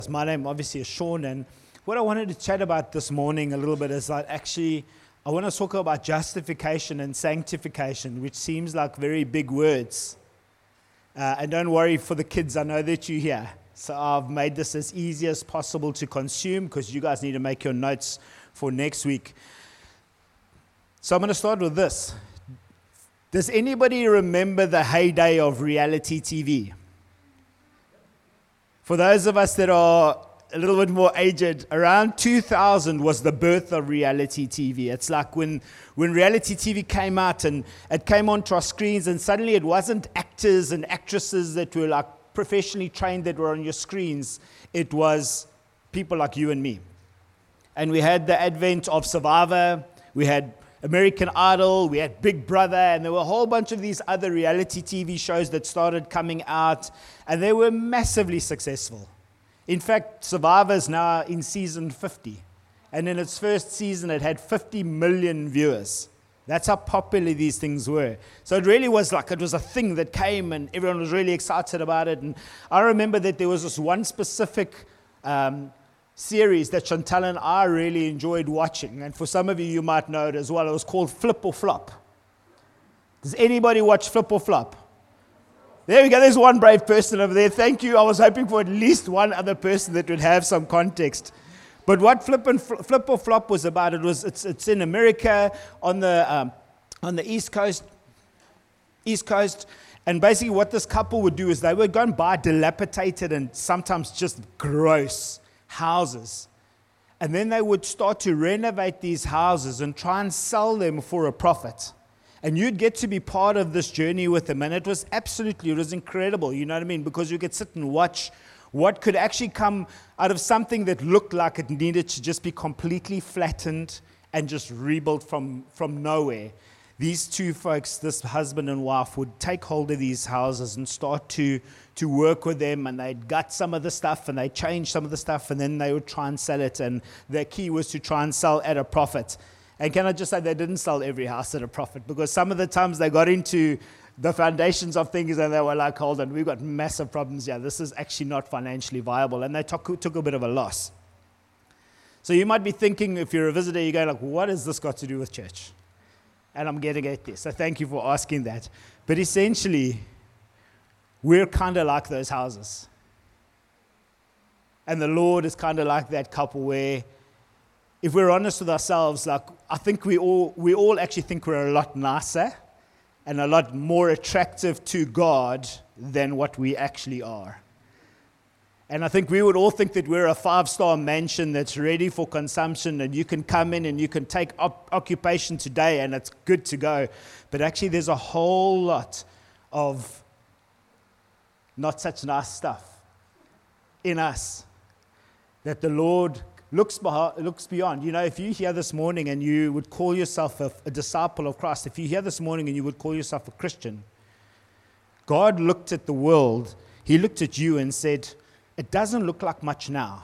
My name obviously is Sean, and what I wanted to chat about this morning a little bit is that I want to talk about justification and sanctification, which seems like very big words. And don't worry for the kids, I know that you're here. So I've made this as easy as possible to consume because you guys need to make your notes for next week. So I'm going to start with this. Does anybody remember the heyday of reality TV? For those of us that are a little bit more aged, around 2000 was the birth of reality TV. It's like when reality TV came out and it came onto our screens, and suddenly it wasn't actors and actresses that were like professionally trained that were on your screens. It was people like you and me. And we had the advent of Survivor, we had American Idol, we had Big Brother, and there were a whole bunch of these other reality TV shows that started coming out, and they were massively successful. In fact, Survivor is now in season 50, and in its first season, it had 50 million viewers. That's how popular these things were. So it really was like, it was a thing that came, and everyone was really excited about it. And I remember that there was this one specific series that Chantal and I really enjoyed watching, and for some of you, you might know it as well. It was called Flip or Flop. Does anybody watch Flip or Flop? There we go. There's one brave person over there. Thank you. I was hoping for at least one other person that would have some context. But what Flip or Flop was about, it's in America on the East Coast, and basically what this couple would do is they would go and buy dilapidated and sometimes just gross houses. And then they would start to renovate these houses and try and sell them for a profit. And you'd get to be part of this journey with them. And it was incredible, you know what I mean? Because you could sit and watch what could actually come out of something that looked like it needed to just be completely flattened and just rebuilt from nowhere. These two folks, this husband and wife, would take hold of these houses and start to work with them, and they'd gut some of the stuff and they'd change some of the stuff, and then they would try and sell it, and their key was to try and sell at a profit. And can I just say, they didn't sell every house at a profit, because some of the times they got into the foundations of things and they were like, hold on, we've got massive problems here. This is actually not financially viable, and they took a bit of a loss. So you might be thinking, if you're a visitor, you're going like, what has this got to do with church? And I'm getting at this, so thank you for asking that. But essentially, we're kind of like those houses. And the Lord is kind of like that couple where, if we're honest with ourselves, like I think we all actually think we're a lot nicer and a lot more attractive to God than what we actually are. And I think we would all think that we're a 5-star mansion that's ready for consumption, and you can come in and you can take occupation today and it's good to go. But actually there's a whole lot of not such nice stuff in us that the Lord looks beyond. You know, if you're here this morning and you would call yourself a disciple of Christ, if you're here this morning and you would call yourself a Christian, God looked at the world, He looked at you and said, it doesn't look like much now,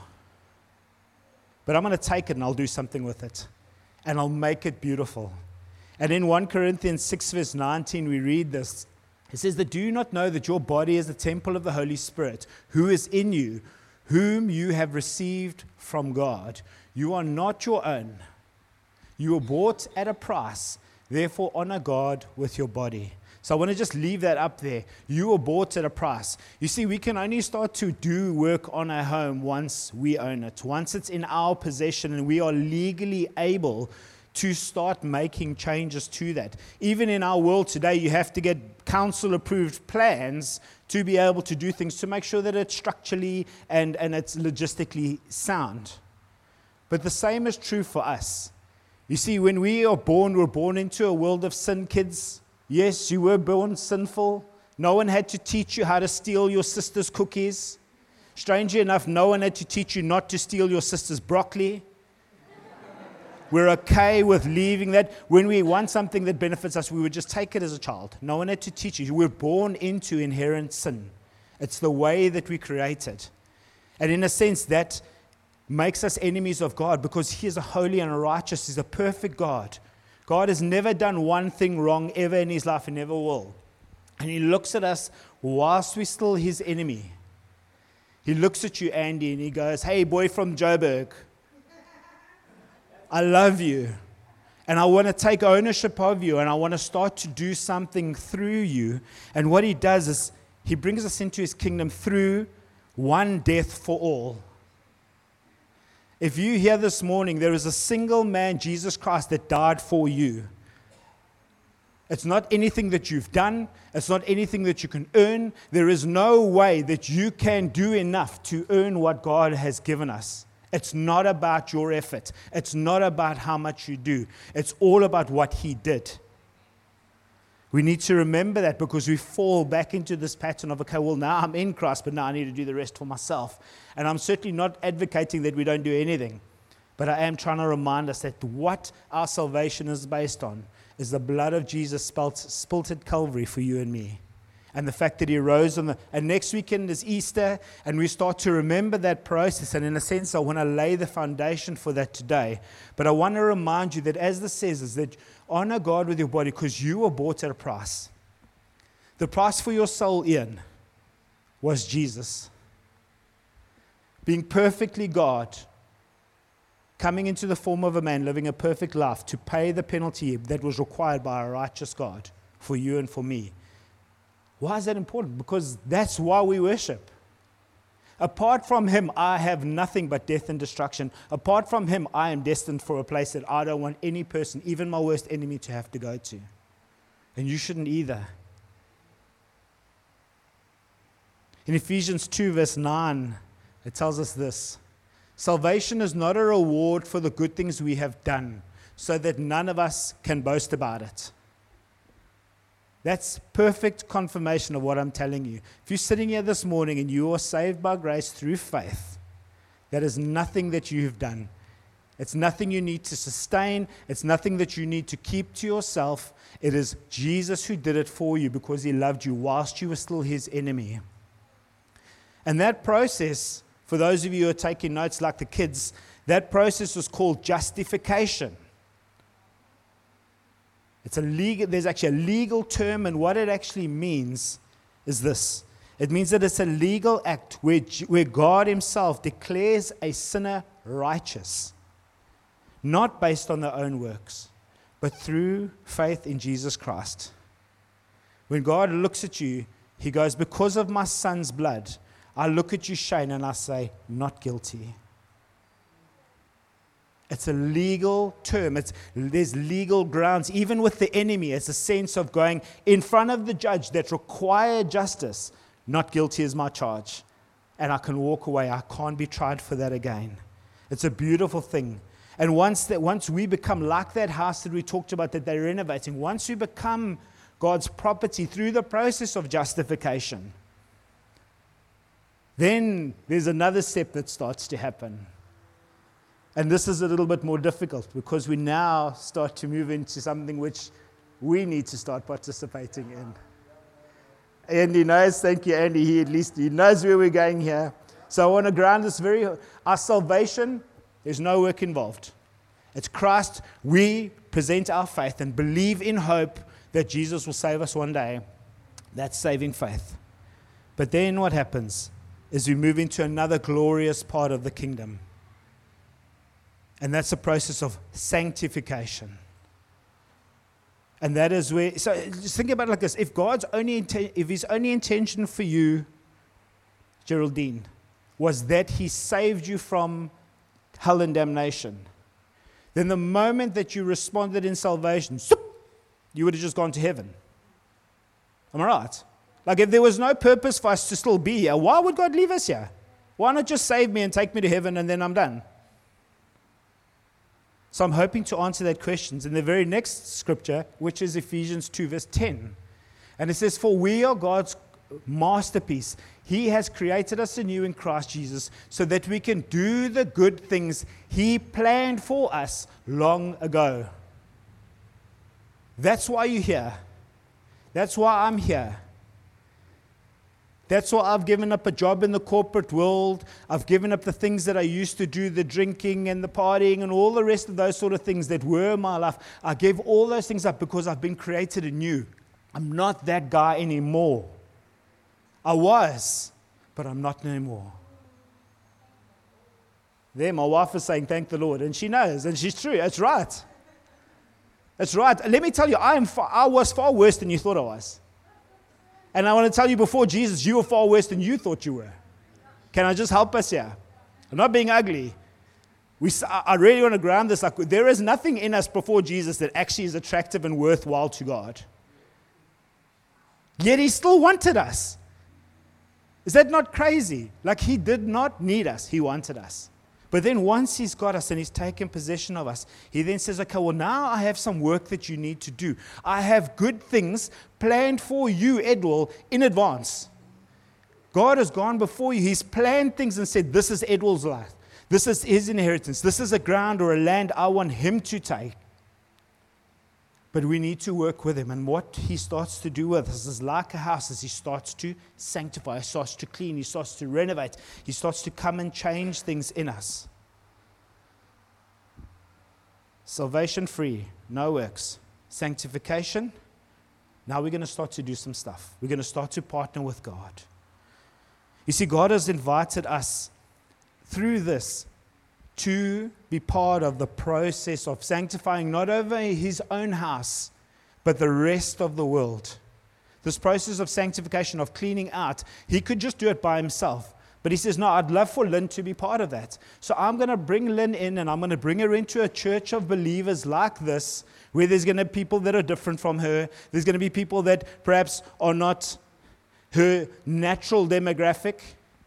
but I'm going to take it and I'll do something with it, and I'll make it beautiful. And in 1 Corinthians 6 verse 19, we read this. It says that, do you not know that your body is the temple of the Holy Spirit, who is in you, whom you have received from God? You are not your own. You were bought at a price. Therefore, honor God with your body. So I want to just leave that up there. You were bought at a price. You see, we can only start to do work on our home once we own it, once it's in our possession and we are legally able to start making changes to that. Even in our world today, you have to get council-approved plans to be able to do things, to make sure that it's structurally and it's logistically sound. But the same is true for us. You see, when we are born, we're born into a world of sin, kids. Yes, you were born sinful. No one had to teach you how to steal your sister's cookies. Strangely enough, no one had to teach you not to steal your sister's broccoli. We're okay with leaving that. When we want something that benefits us, we would just take it as a child. No one had to teach you. We're born into inherent sin. It's the way that we created. And in a sense, that makes us enemies of God, because He is a holy and a righteous. He's a perfect God. God has never done one thing wrong ever in His life and never will. And He looks at us whilst we're still His enemy. He looks at you, Andy, and he goes, hey, boy from Joburg, I love you. And I want to take ownership of you, and I want to start to do something through you. And what he does is he brings us into his kingdom through one death for all. If you hear this morning, there is a single man, Jesus Christ, that died for you. It's not anything that you've done. It's not anything that you can earn. There is no way that you can do enough to earn what God has given us. It's not about your effort. It's not about how much you do. It's all about what he did. We need to remember that, because we fall back into this pattern of, okay, well, now I'm in Christ, but now I need to do the rest for myself. And I'm certainly not advocating that we don't do anything. But I am trying to remind us that what our salvation is based on is the blood of Jesus spilt at Calvary for you and me. And the fact that he rose and next weekend is Easter, and we start to remember that process. And in a sense, I want to lay the foundation for that today. But I want to remind you that, as this says, is that honor God with your body, because you were bought at a price. The price for your soul, Ian, was Jesus. Being perfectly God, coming into the form of a man, living a perfect life to pay the penalty that was required by a righteous God for you and for me. Why is that important? Because that's why we worship. Apart from him, I have nothing but death and destruction. Apart from him, I am destined for a place that I don't want any person, even my worst enemy, to have to go to. And you shouldn't either. In Ephesians 2, verse 9, it tells us this: salvation is not a reward for the good things we have done, so that none of us can boast about it. That's perfect confirmation of what I'm telling you. If you're sitting here this morning and you are saved by grace through faith, that is nothing that you have done. It's nothing you need to sustain. It's nothing that you need to keep to yourself. It is Jesus who did it for you because he loved you whilst you were still his enemy. And that process, for those of you who are taking notes like the kids, that process was called justification. There's actually a legal term, and what it actually means is this. It means that it's a legal act where God himself declares a sinner righteous, not based on their own works, but through faith in Jesus Christ. When God looks at you, he goes, because of my son's blood, I look at you, Shane, and I say, not guilty. It's a legal term. There's legal grounds. Even with the enemy, it's a sense of going in front of the judge that required justice. Not guilty is my charge. And I can walk away. I can't be tried for that again. It's a beautiful thing. And once we become like that house that we talked about that they're renovating, once we become God's property through the process of justification, then there's another step that starts to happen. And this is a little bit more difficult because we now start to move into something which we need to start participating in. Andy knows, thank you, Andy. He knows where we're going here. So I want to ground this our salvation, there's no work involved. It's Christ. We present our faith and believe in hope that Jesus will save us one day. That's saving faith. But then what happens is we move into another glorious part of the kingdom. And that's the process of sanctification. And that is where, so just think about it like this. If his only intention for you, Geraldine, was that he saved you from hell and damnation, then the moment that you responded in salvation, you would have just gone to heaven. Am I right? Like if there was no purpose for us to still be here, why would God leave us here? Why not just save me and take me to heaven and then I'm done? So I'm hoping to answer that question in the very next scripture, which is Ephesians 2, verse 10. And it says, for we are God's masterpiece. He has created us anew in Christ Jesus so that we can do the good things he planned for us long ago. That's why you're here. That's why I'm here. That's why I've given up a job in the corporate world. I've given up the things that I used to do, the drinking and the partying and all the rest of those sort of things that were my life. I gave all those things up because I've been created anew. I'm not that guy anymore. I was, but I'm not anymore. There, my wife is saying, thank the Lord. And she knows, and she's true. It's right. It's right. Let me tell you, I was far worse than you thought I was. And I want to tell you, before Jesus, you were far worse than you thought you were. Can I just help us here? I'm not being ugly. I really want to ground this. Like, there is nothing in us before Jesus that actually is attractive and worthwhile to God. Yet he still wanted us. Is that not crazy? Like, he did not need us. He wanted us. But then once he's got us and he's taken possession of us, he then says, okay, well, now I have some work that you need to do. I have good things planned for you, Edwell, in advance. God has gone before you. He's planned things and said, this is Edwell's life. This is his inheritance. This is a ground or a land I want him to take. But we need to work with him. And what he starts to do with us is like a house as he starts to sanctify, he starts to clean, he starts to renovate, he starts to come and change things in us. Salvation free, no works. Sanctification, now we're going to start to do some stuff. We're going to start to partner with God. You see, God has invited us through this to be part of the process of sanctifying not only his own house, but the rest of the world. This process of sanctification, of cleaning out, he could just do it by himself. But he says, no, I'd love for Lynn to be part of that. So I'm going to bring Lynn in, and I'm going to bring her into a church of believers like this, where there's going to be people that are different from her. There's going to be people that perhaps are not her natural demographic.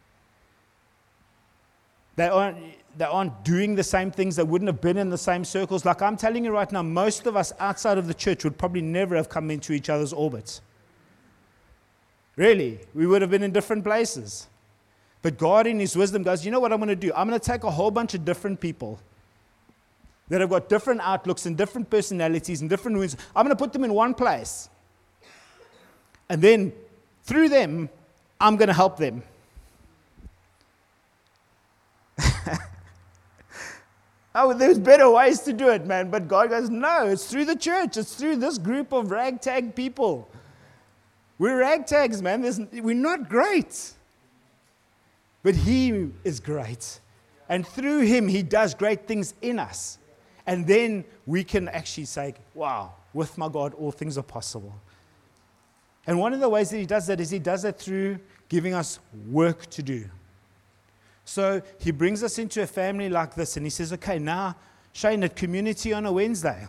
They aren't doing the same things. They wouldn't have been in the same circles. Like I'm telling you right now, most of us outside of the church would probably never have come into each other's orbits. Really, we would have been in different places. But God in his wisdom goes, you know what I'm going to do? I'm going to take a whole bunch of different people that have got different outlooks and different personalities and different wounds. I'm going to put them in one place. And then through them, I'm going to help them. Oh, there's better ways to do it, man. But God goes, no, it's through the church. It's through this group of ragtag people. We're ragtags, man. We're not great. But he is great. And through him, he does great things in us. And then we can actually say, wow, with my God, all things are possible. And one of the ways that he does that is he does that through giving us work to do. So he brings us into a family like this, and he says, okay, now, Shane, at community on a Wednesday,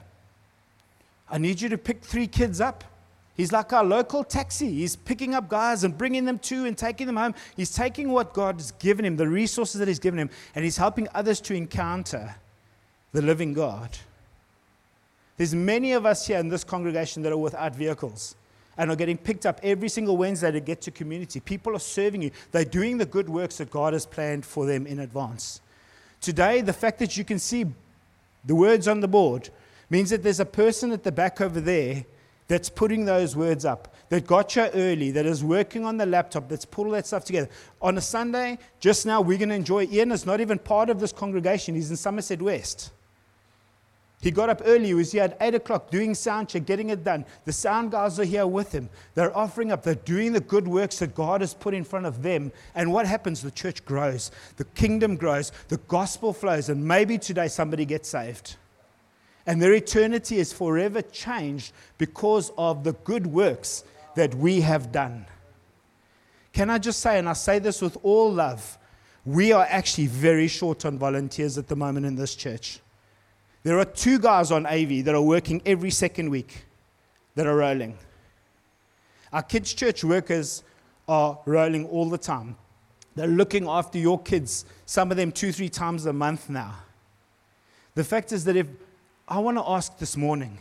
I need you to pick 3 kids up. He's like our local taxi. He's picking up guys and bringing them to and taking them home. He's taking what God has given him, the resources that he's given him, and he's helping others to encounter the living God. There's many of us here in this congregation that are without vehicles and are getting picked up every single Wednesday to get to community. People are serving you. They're doing the good works that God has planned for them in advance. Today, the fact that you can see the words on the board means that there's a person at the back over there that's putting those words up, that got you early, that is working on the laptop, that's put all that stuff together. On a Sunday, just now, we're going to enjoy. Ian is not even part of this congregation. He's in Somerset West. He got up early. He was here at 8 o'clock doing sound check, getting it done. The sound guys are here with him. They're offering up. They're doing the good works that God has put in front of them. And what happens? The church grows. The kingdom grows. The gospel flows. And maybe today somebody gets saved. And their eternity is forever changed because of the good works that we have done. Can I just say, and I say this with all love, we are actually very short on volunteers at the moment in this church. There are 2 guys on AV that are working every second week that are rolling. Our kids' church workers are rolling all the time. They're looking after your kids, some of them 2-3 times a month now. The fact is that if I want to ask this morning,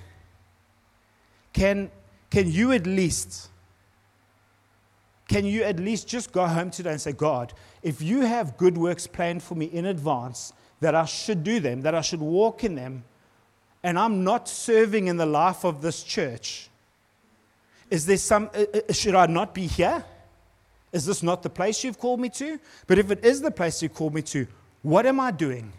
can you at least just go home today and say, God, if you have good works planned for me in advance, that I should do them, that I should walk in them, and I'm not serving in the life of this church, is there should I not be here? Is this not the place you've called me to? But if it is the place you called me to, what am I doing?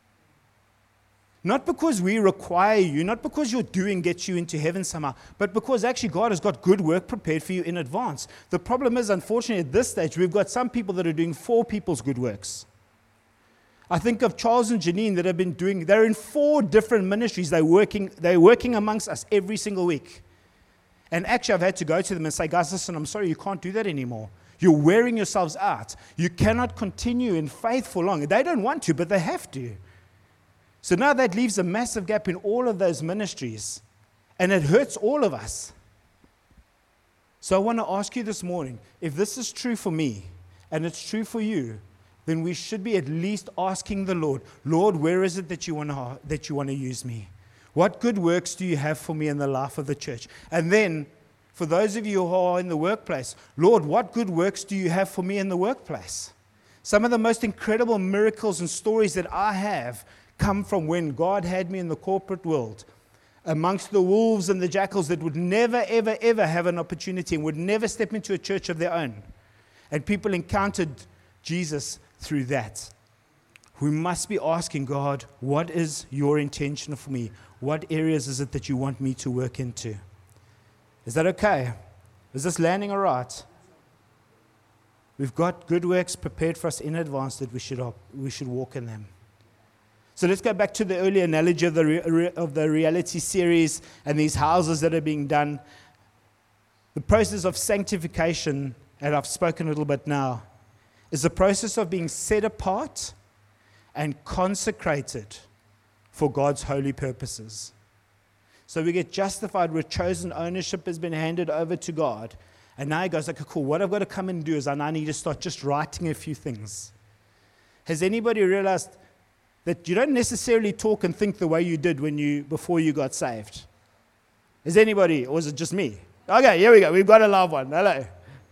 Not because we require you, not because your doing gets you into heaven somehow, but because actually God has got good work prepared for you in advance. The problem is, unfortunately, at this stage, we've got some people that are doing 4 people's good works. I think of Charles and Janine that have been they're in 4 different ministries. They're working amongst us every single week. And actually, I've had to go to them and say, guys, listen, I'm sorry, you can't do that anymore. You're wearing yourselves out. You cannot continue in faith for long. They don't want to, but they have to. So now that leaves a massive gap in all of those ministries. And it hurts all of us. So I want to ask you this morning, if this is true for me, and it's true for you, then we should be at least asking the Lord, Lord, where is it that you want to use me? What good works do you have for me in the life of the church? And then, for those of you who are in the workplace, Lord, what good works do you have for me in the workplace? Some of the most incredible miracles and stories that I have come from when God had me in the corporate world, amongst the wolves and the jackals that would never, ever, ever have an opportunity and would never step into a church of their own. And people encountered Jesus through that. We must be asking God, what is your intention for me? What areas is it that you want me to work into? Is that okay? Is this landing all right? We've got good works prepared for us in advance that we should walk in them. So let's go back to the earlier analogy of the reality series and these houses that are being done. The process of sanctification, and I've spoken a little bit now, is the process of being set apart and consecrated for God's holy purposes. So we get justified, we're chosen, ownership has been handed over to God. And now he goes, okay, cool, what I've got to come and do is I now need to start just writing a few things. Has anybody realized that you don't necessarily talk and think the way you did before you got saved? Is anybody, or is it just me? Okay, here we go, we've got a live one, hello.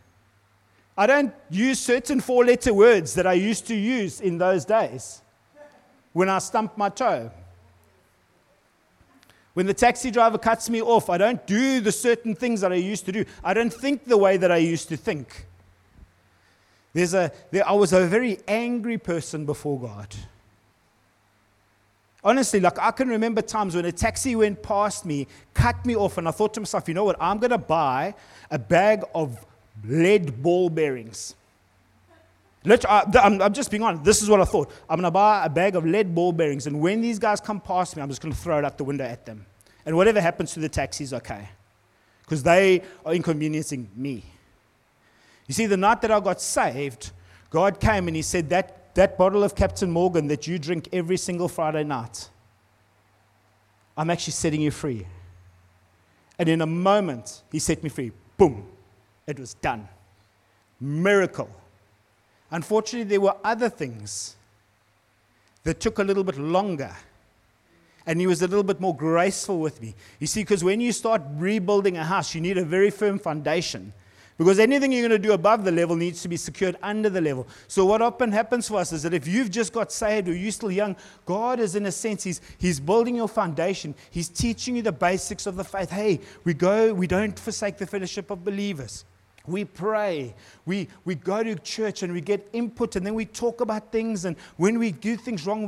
I don't use certain 4-letter words that I used to use in those days when I stumped my toe. When the taxi driver cuts me off, I don't do the certain things that I used to do. I don't think the way that I used to think. I was a very angry person before God. Honestly, I can remember times when a taxi went past me, cut me off, and I thought to myself, you know what, I'm going to buy a bag of lead ball bearings. I'm just being honest. This is what I thought. I'm going to buy a bag of lead ball bearings, and when these guys come past me, I'm just going to throw it out the window at them. And whatever happens to the taxi is okay, because they are inconveniencing me. You see, the night that I got saved, God came and he said, that bottle of Captain Morgan that you drink every single Friday night, I'm actually setting you free. And in a moment, he set me free. Boom. It was done. Miracle. Unfortunately, there were other things that took a little bit longer. And he was a little bit more graceful with me. You see, because when you start rebuilding a house, you need a very firm foundation. Because anything you're going to do above the level needs to be secured under the level. So what often happens for us is that if you've just got saved or you're still young, God is, in a sense, He's building your foundation. He's teaching you the basics of the faith. Hey, we don't forsake the fellowship of believers. We pray, we go to church and we get input, and then we talk about things, and when we do things wrong,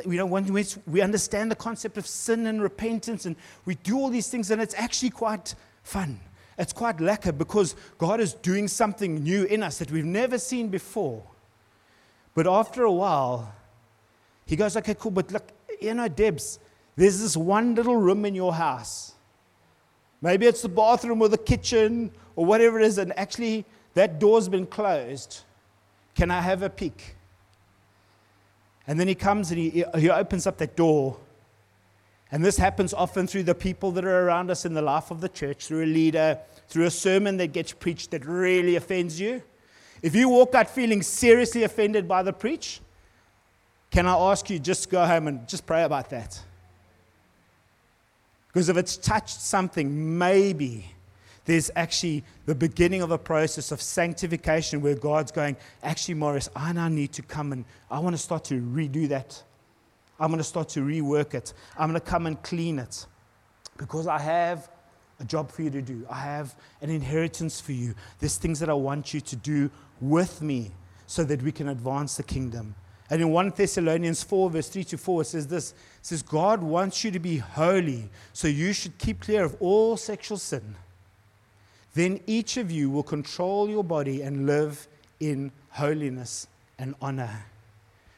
we understand the concept of sin and repentance, and we do all these things, and it's actually quite fun. It's quite lekker because God is doing something new in us that we've never seen before. But after a while, he goes, okay, cool, but look, Debs, there's this one little room in your house. Maybe it's the bathroom or the kitchen or whatever it is, and actually that door's been closed. Can I have a peek? And then he comes and he opens up that door. And this happens often through the people that are around us in the life of the church, through a leader, through a sermon that gets preached that really offends you. If you walk out feeling seriously offended by the preach, can I ask you just go home and just pray about that? Because if it's touched something, maybe there's actually the beginning of a process of sanctification where God's going, actually, Morris, I now need to come and I want to start to redo that. I'm going to start to rework it. I'm going to come and clean it because I have a job for you to do. I have an inheritance for you. There's things that I want you to do with me so that we can advance the kingdom. And in 1 Thessalonians 4, verse 3-4, it says this. It says, God wants you to be holy, so you should keep clear of all sexual sin. Then each of you will control your body and live in holiness and honor.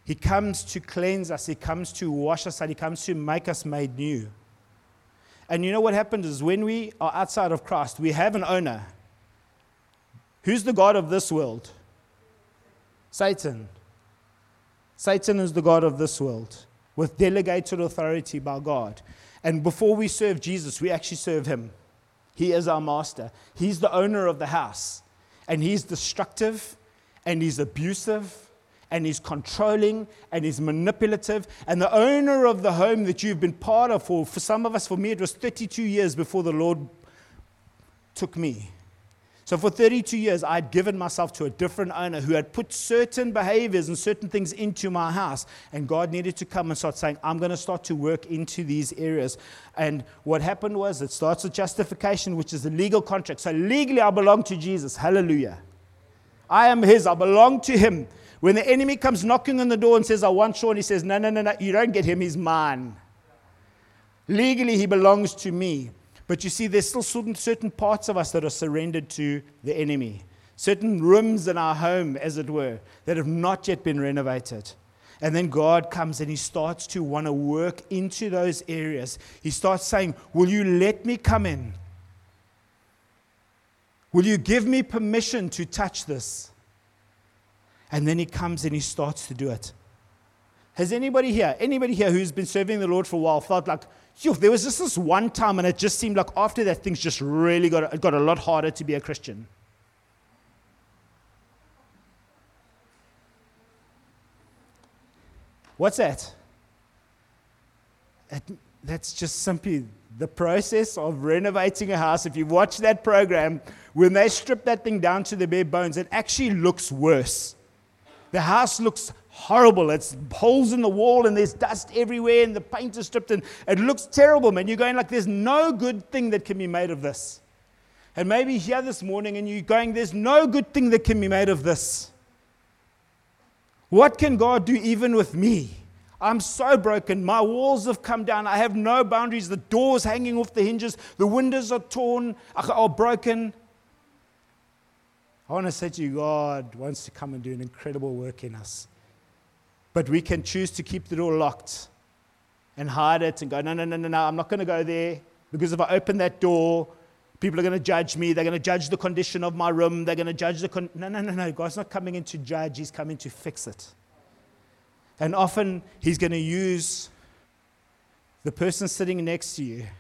He comes to cleanse us. He comes to wash us out. He comes to make us made new. And you know what happens is when we are outside of Christ, we have an owner. Who's the god of this world? Satan. Satan is the god of this world with delegated authority by God. And before we serve Jesus, we actually serve him. He is our master. He's the owner of the house. And he's destructive, and he's abusive, and he's controlling, and he's manipulative. And the owner of the home that you've been part of, for some of us, for me, it was 32 years before the Lord took me. So for 32 years, I'd given myself to a different owner who had put certain behaviors and certain things into my house. And God needed to come and start saying, I'm going to start to work into these areas. And what happened was it starts with justification, which is a legal contract. So legally, I belong to Jesus. Hallelujah. I am his. I belong to him. When the enemy comes knocking on the door and says, I want Sean, he says, no, you don't get him. He's mine. Legally, he belongs to me. But you see, there's still certain parts of us that are surrendered to the enemy. Certain rooms in our home, as it were, that have not yet been renovated. And then God comes and he starts to want to work into those areas. He starts saying, will you let me come in? Will you give me permission to touch this? And then he comes and he starts to do it. Has anybody here who's been serving the Lord for a while felt like, there was just this one time and it just seemed like after that things just really got a lot harder to be a Christian? What's that? That's just simply the process of renovating a house. If you watch that program, when they strip that thing down to the bare bones, it actually looks worse. The house looks horrible. It's holes in the wall and there's dust everywhere and the paint is stripped and it looks terrible, man. You're going like, there's no good thing that can be made of this. And maybe here this morning and you're going, there's no good thing that can be made of this. What can God do even with me? I'm so broken. My walls have come down. I have no boundaries. The door's hanging off the hinges. The windows are torn, are broken. I want to say to you, God wants to come and do an incredible work in us. But we can choose to keep the door locked and hide it and go, no, I'm not going to go there. Because if I open that door, people are going to judge me. They're going to judge the condition of my room. They're going to judge No. God's not coming in to judge. He's coming to fix it. And often, he's going to use the person sitting next to you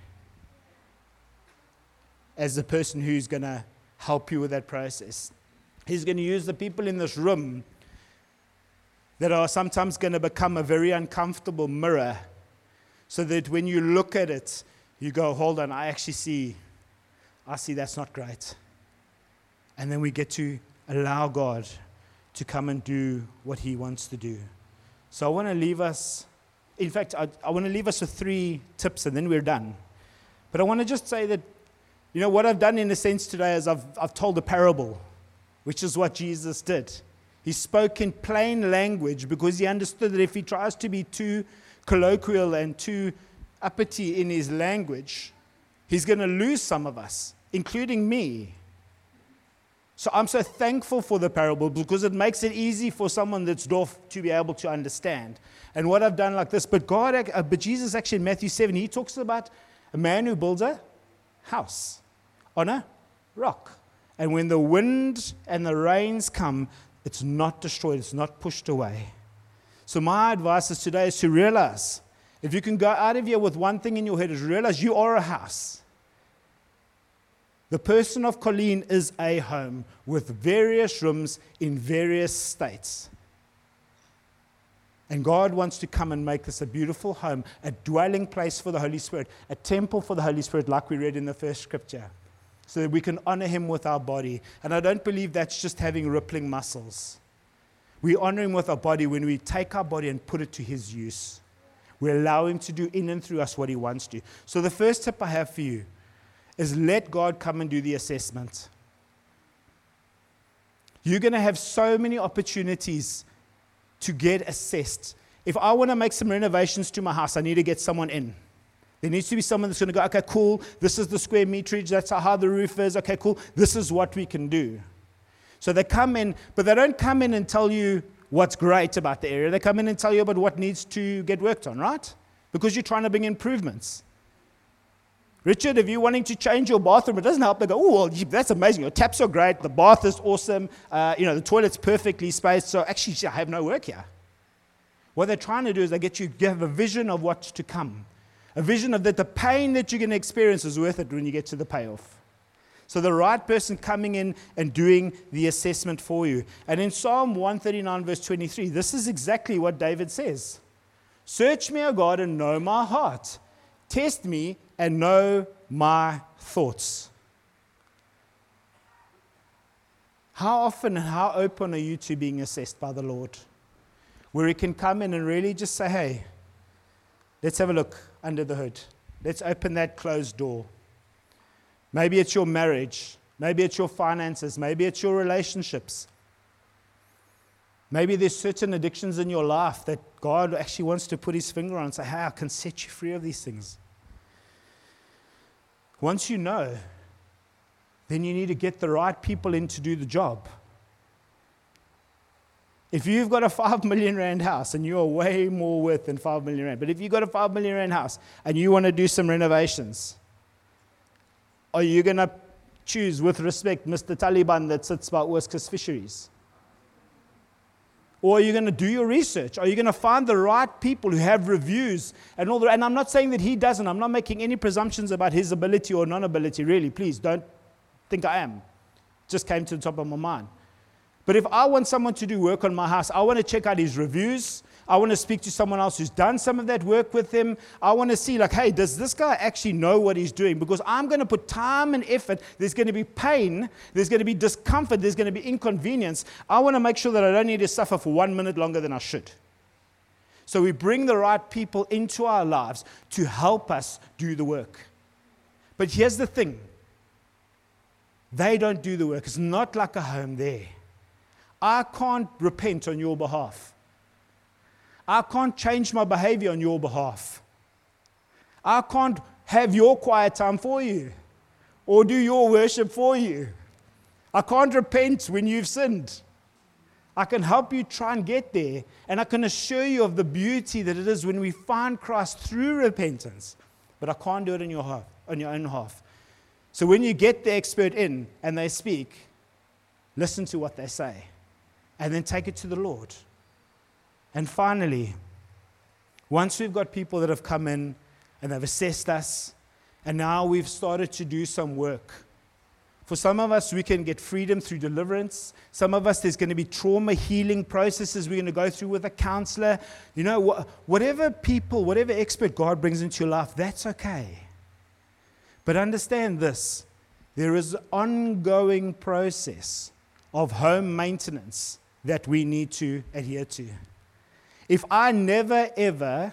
as the person who's going to help you with that process. He's going to use the people in this room that are sometimes going to become a very uncomfortable mirror so that when you look at it, you go, hold on, I see that's not great. And then we get to allow God to come and do what he wants to do. So I want to leave us, in fact, I want to leave us with 3 tips and then we're done. But I want to just say that, what I've done in a sense today is I've told a parable, which is what Jesus did. He spoke in plain language because he understood that if he tries to be too colloquial and too uppity in his language, he's going to lose some of us, including me. So I'm so thankful for the parable because it makes it easy for someone that's deaf to be able to understand. And what I've done like this, but Jesus actually in Matthew 7, he talks about a man who builds a house on a rock. And when the wind and the rains come, it's not destroyed, it's not pushed away. So my advice is today is to realize, if you can go out of here with one thing in your head, is realize you are a house. The person of Colleen is a home with various rooms in various states. And God wants to come and make this a beautiful home, a dwelling place for the Holy Spirit, a temple for the Holy Spirit, like we read in the first scripture, so that we can honor him with our body. And I don't believe that's just having rippling muscles. We honor him with our body when we take our body and put it to his use. We allow him to do in and through us what he wants to. So the first tip I have for you is let God come and do the assessment. You're going to have so many opportunities to get assessed. If I want to make some renovations to my house, I need to get someone in. There needs to be someone that's going to go, okay, cool, this is the square meterage, that's how the roof is, okay, cool, this is what we can do. So they come in, but they don't come in and tell you what's great about the area. They come in and tell you about what needs to get worked on, right? Because you're trying to bring improvements. Richard, if you're wanting to change your bathroom, it doesn't help. They go, oh, well, that's amazing. Your taps are great. The bath is awesome. The toilet's perfectly spaced. So actually, I have no work here. What they're trying to do is they get you to have a vision of what's to come. A vision of that the pain that you're going to experience is worth it when you get to the payoff. So the right person coming in and doing the assessment for you. And in Psalm 139, verse 23, this is exactly what David says. Search me, O God, and know my heart. Test me and know my thoughts. How often and how open are you to being assessed by the Lord? Where He can come in and really just say, hey, let's have a look under the hood. Let's open that closed door. Maybe it's your marriage. Maybe it's your finances. Maybe it's your relationships. Maybe there's certain addictions in your life that God actually wants to put His finger on and say, hey, I can set you free of these things. Once you know, then you need to get the right people in to do the job. If you've got a 5 million rand house, and you are way more worth than 5 million rand, but if you've got a 5 million rand house and you want to do some renovations, are you going to choose, with respect, Mr. Taliban that sits by Ooskus Fisheries? Or are you going to do your research? Are you going to find the right people who have reviews and all that? And I'm not saying that he doesn't. I'm not making any presumptions about his ability or non-ability, really. Please, don't think I am. Just came to the top of my mind. But if I want someone to do work on my house, I want to check out his reviews. I want to speak to someone else who's done some of that work with him. I want to see, like, hey, does this guy actually know what he's doing? Because I'm going to put time and effort. There's going to be pain. There's going to be discomfort. There's going to be inconvenience. I want to make sure that I don't need to suffer for 1 minute longer than I should. So we bring the right people into our lives to help us do the work. But here's the thing. They don't do the work. It's not like a home there. I can't repent on your behalf. I can't change my behavior on your behalf. I can't have your quiet time for you or do your worship for you. I can't repent when you've sinned. I can help you try and get there, and I can assure you of the beauty that it is when we find Christ through repentance. But I can't do it on your own half. So when you get the expert in and they speak, listen to what they say, and then take it to the Lord. And finally, once we've got people that have come in and they've assessed us, and now we've started to do some work. For some of us, we can get freedom through deliverance. Some of us, there's going to be trauma healing processes we're going to go through with a counselor. You know, whatever expert God brings into your life, that's okay. But understand this, there is an ongoing process of home maintenance that we need to adhere to. If I never, ever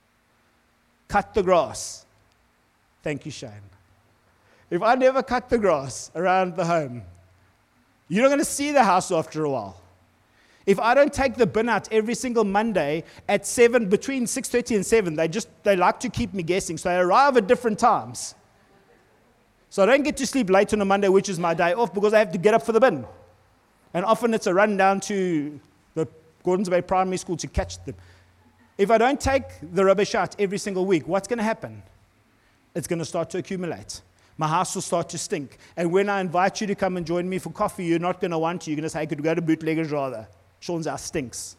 cut the grass, thank you, Shane. If I never cut the grass around the home, you're not going to see the house after a while. If I don't take the bin out every single Monday at 7, between 6:30 and 7, they like to keep me guessing, so I arrive at different times. So I don't get to sleep late on a Monday, which is my day off, because I have to get up for the bin. And often it's a run down to the Gordons Bay Primary School to catch them. If I don't take the rubbish out every single week, what's going to happen? It's going to start to accumulate. My house will start to stink. And when I invite you to come and join me for coffee, you're not going to want to. You're going to say, could we go to Bootleggers rather? Sean's house stinks.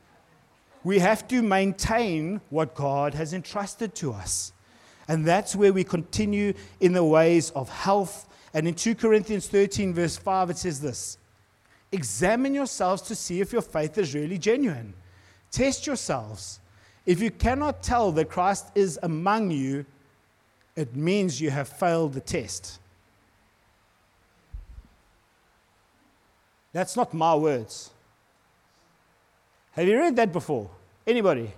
We have to maintain what God has entrusted to us. And that's where we continue in the ways of health. And in 2 Corinthians 13, verse 5, it says this. Examine yourselves to see if your faith is really genuine. Test yourselves. If you cannot tell that Christ is among you, it means you have failed the test. That's not my words. Have you read that before? Anybody?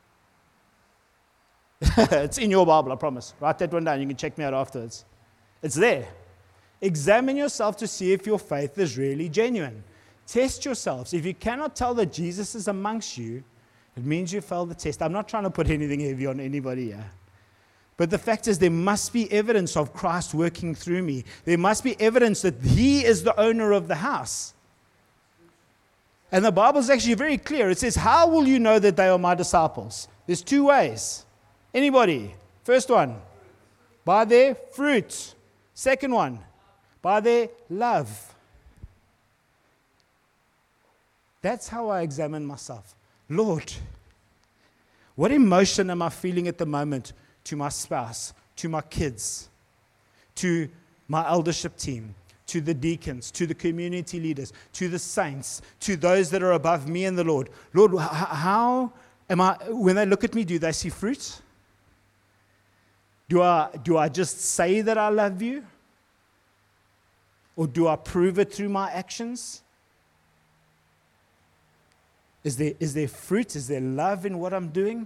It's in your Bible, I promise. Write that one down. You can check me out afterwards. It's there. Examine yourself to see if your faith is really genuine. Test yourselves. If you cannot tell that Jesus is amongst you, it means you failed the test. I'm not trying to put anything heavy on anybody here. But the fact is, there must be evidence of Christ working through me. There must be evidence that He is the owner of the house. And the Bible is actually very clear. It says, how will you know that they are my disciples? There's two ways. Anybody? First one, by their fruit. Second one, by their love. That's how I examine myself. Lord, what emotion am I feeling at the moment to my spouse, to my kids, to my eldership team, to the deacons, to the community leaders, to the saints, to those that are above me and the Lord? Lord, how am I, when they look at me, do they see fruit? Do I just say that I love you? Or do I prove it through my actions? Is there fruit? Is there love in what I'm doing?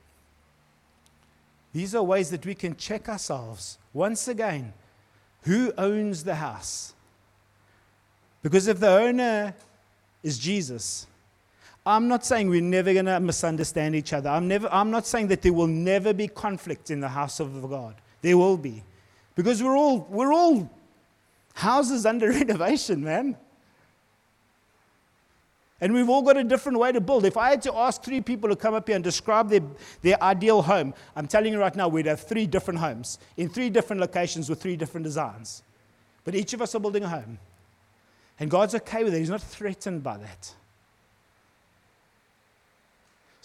These are ways that we can check ourselves. Once again, who owns the house? Because if the owner is Jesus, I'm not saying we're never going to misunderstand each other. I'm not saying that there will never be conflict in the house of God. There will be. Because we're all houses under renovation, man. And we've all got a different way to build. If I had to ask 3 people to come up here and describe their ideal home, I'm telling you right now, we'd have 3 different homes in 3 different locations with 3 different designs. But each of us are building a home. And God's okay with it. He's not threatened by that.